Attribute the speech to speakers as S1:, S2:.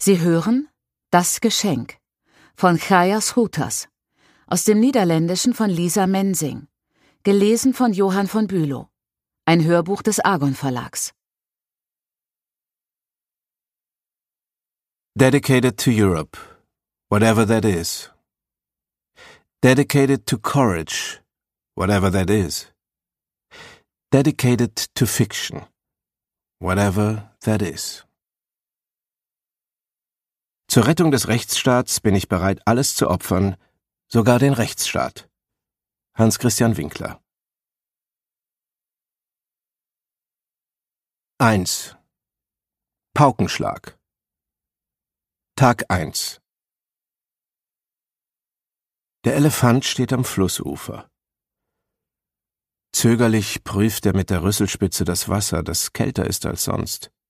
S1: Sie hören Das Geschenk von Chayas Hutas, aus dem Niederländischen von Lisa Mensing, gelesen von Johann von Bülow, ein Hörbuch des Argon Verlags.
S2: Dedicated to Europe, whatever that is. Dedicated to courage, whatever that is. Dedicated to fiction, whatever that is. Zur Rettung des Rechtsstaats bin ich bereit, alles zu opfern, sogar den Rechtsstaat. Hans Christian Winkler. 1. Paukenschlag. Tag 1. Der Elefant steht am Flussufer. Zögerlich prüft er mit der Rüsselspitze das Wasser, das kälter ist als sonst.